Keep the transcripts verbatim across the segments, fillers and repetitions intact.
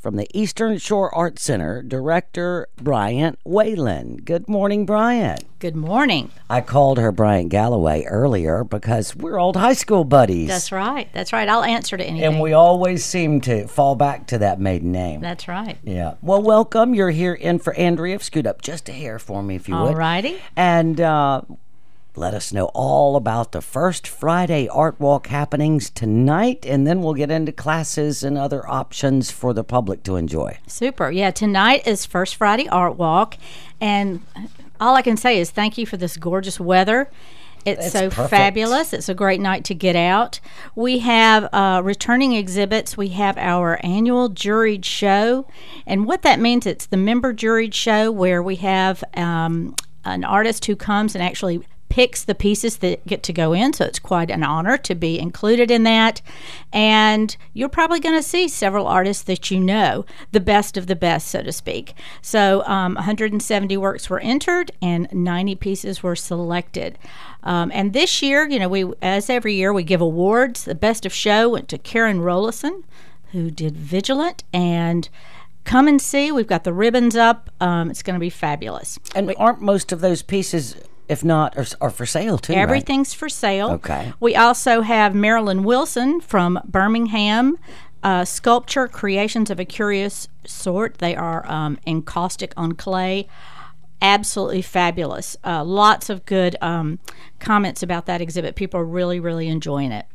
from the Eastern Shore Art Center, Director Bryant Whalen. Good morning, Bryant. Good morning. I called her Bryant Galloway earlier because we're old high school buddies. That's right. That's right. I'll answer to anything. And we always seem to fall back to that maiden name. That's right. Yeah. Well, welcome. You're here in for Andrea. Scoot up just a hair for me if you would. All righty. And uh, let us know all about the First Friday Art Walk happenings tonight, and then we'll get into classes and other options for the public to enjoy. Super. Yeah, tonight is First Friday Art Walk, and all I can say is thank you for this gorgeous weather. It's, It's so perfect. fabulous. It's a great night to get out. We have uh, returning exhibits. We have our annual juried show. And what that means, it's the member juried show where we have um, an artist who comes and actually picks the pieces that get to go in, so it's quite an honor to be included in that. And you're probably going to see several artists that you know, the best of the best, so to speak. So um, one hundred seventy works were entered and ninety pieces were selected. Um, and this year, you know, we, as every year, we give awards. The best of show went to Karen Rollison, who did Vigilant, and come and see. We've got the ribbons up. Um, it's going to be fabulous. And aren't most of those pieces, if not, are, are for sale too, Everything's for sale. Okay. We also have Marilyn Wilson from Birmingham, uh, Sculpture Creations of a Curious Sort. They are um, encaustic on clay. Absolutely fabulous. Uh, lots of good um, comments about that exhibit. People are really, really enjoying it.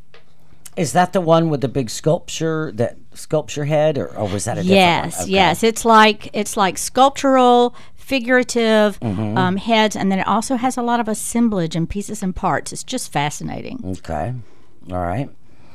Is that the one with the big sculpture, that sculpture head, or, or was that a different Yes, one? Okay. yes. It's like it's like sculptural, figurative Mm-hmm. um, heads, and then it also has a lot of assemblage and pieces and parts. It's just fascinating. Okay. All right.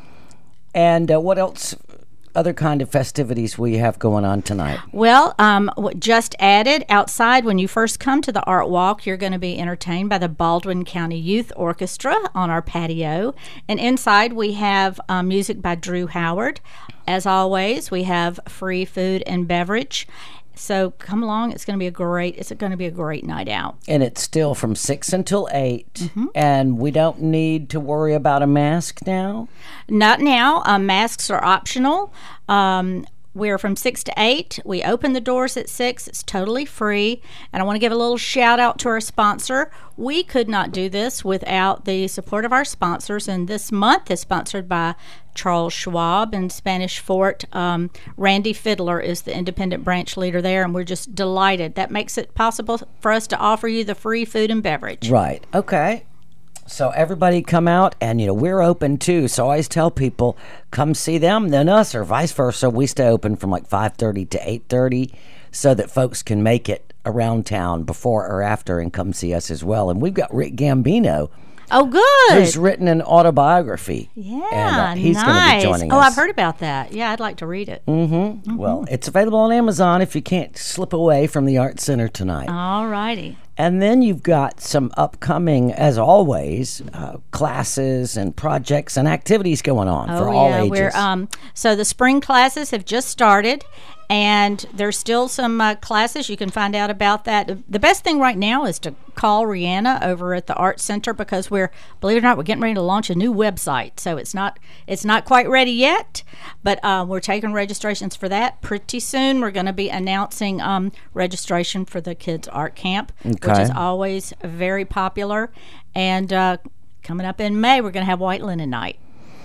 And uh, what else, other kind of festivities we have going on tonight? Well, um, what just added outside, when you first come to the Art Walk, you're going to be entertained by the Baldwin County Youth Orchestra on our patio. And inside, we have um, music by Drew Howard. As always, we have free food and beverage. So come along. It's going to be a great. It's going to be a great night out. And it's still from six until eight, Mm-hmm. and we don't need to worry about a mask now. Not now. Um, masks are optional. Um, we're from six to eight. We open the doors at six. It's totally free. And I want to give a little shout out to our sponsor. We could not do this without the support of our sponsors. And this month is sponsored by Charles Schwab in Spanish Fort. Um, Randy Fiddler is the independent branch leader there, and we're just delighted. That makes it possible for us to offer you the free food and beverage. Right. Okay. So everybody come out, and, you know, we're open too. So I always tell people, come see them, then us, or vice versa. We stay open from like five thirty to eight thirty so that folks can make it around town before or after and come see us as well. And we've got Rick Gambino, Oh, good. who's written an autobiography. Yeah, and, uh, he's nice. going to be joining oh, us. I've heard about that. Yeah, I'd like to read it. Mm-hmm. Well, it's available on Amazon if you can't slip away from the Art Center tonight. All righty. And then you've got some upcoming, as always, uh, classes and projects and activities going on for all yeah, ages. We're, um, so the spring classes have just started, and there's still some uh, classes. You can find out about that. The best thing right now is to call Rihanna over at the Art Center, because we're, believe it or not, we're getting ready to launch a new website. So it's not it's not quite ready yet, but uh, we're taking registrations for that pretty soon. We're going to be announcing um, registration for the Kids Art Camp, which Okay. is always very popular. And uh, coming up in May, we're going to have White Linen Night.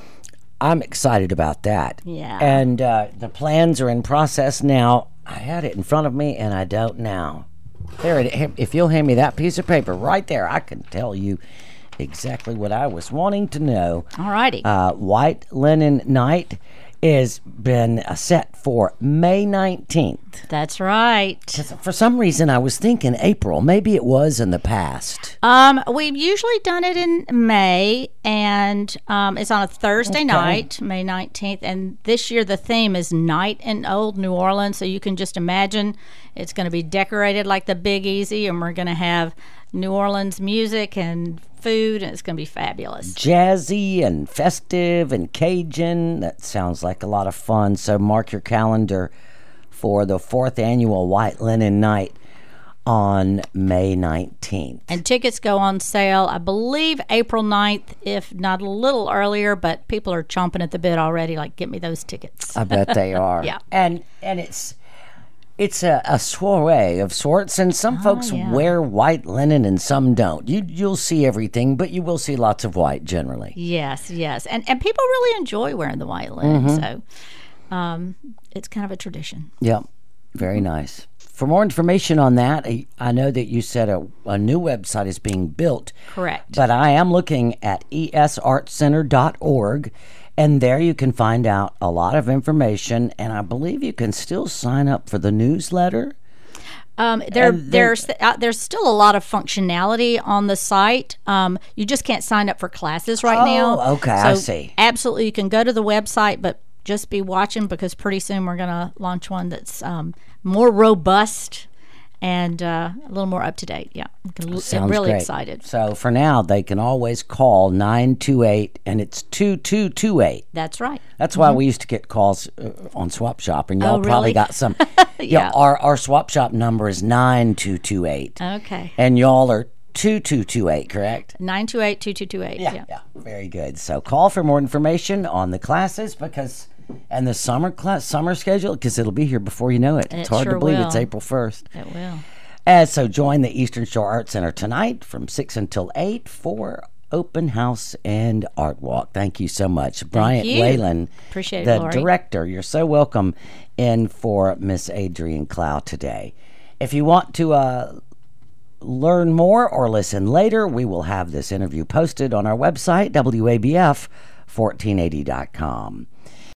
I'm excited about that. Yeah. And uh, the plans are in process now. I had it in front of me, and I don't now. There it is. If you'll hand me that piece of paper right there, I can tell you exactly what I was wanting to know. All righty. Uh, White Linen Night has been uh, set for May nineteenth. That's right. For some reason, I was thinking April. Maybe it was in the past. Um, we've usually done it in May, and um, it's on a Thursday Okay. night, May nineteenth. And this year the theme is Night in Old New Orleans. So you can just imagine it's going to be decorated like the Big Easy, and we're going to have New Orleans music and food, and it's going to be fabulous. Jazzy and festive and Cajun. That sounds like a lot of fun. So mark your calendar for the fourth annual White Linen Night. on May nineteenth. And tickets go on sale, I believe, April ninth, if not a little earlier, but people are chomping at the bit already, like, get me those tickets. I bet they are. Yeah. And and it's it's a, a soiree of sorts, and some Oh, folks yeah. wear white linen and some don't. You, you'll see everything, but you will see lots of white generally. Yes, yes. And and people really enjoy wearing the white linen, Mm-hmm. so um, it's kind of a tradition. Yep. Very nice. For more information on that, I- I know that you said a, a new website is being built. Correct. But I am looking at e s art center dot org, and there you can find out a lot of information, and I believe you can still sign up for the newsletter. Um, there, And then- there's uh, there's still a lot of functionality on the site. Um, you just can't sign up for classes right Oh, now. okay, I So see. Absolutely, you can go to the website, but just be watching because pretty soon we're going to launch one that's um, more robust and uh, a little more up to date. Yeah, I'm Sounds really great. excited. So for now, they can always call nine two eight, and it's two two two eight. That's right. That's why we used to get calls uh, on Swap Shop, and y'all Oh, probably really? got some. yeah. Yeah. Our, our Swap Shop number is nine two two eight. Okay. And y'all are two two two eight, correct? nine two eight, two two two eight. Yeah, yeah, very good. So call for more information on the classes because and the summer class summer schedule because it'll be here before you know it. It's It hard to sure believe will. it's April first. It will. And so join the Eastern Shore Art Center tonight from six until eight for open house and art walk. Thank you so much, Bryant you. Whalen, Appreciate it, the Lori. director. You're so welcome in for Miss Adrienne Clow today. If you want to uh, learn more or listen later, we will have this interview posted on our website, W A B F fourteen eighty dot com.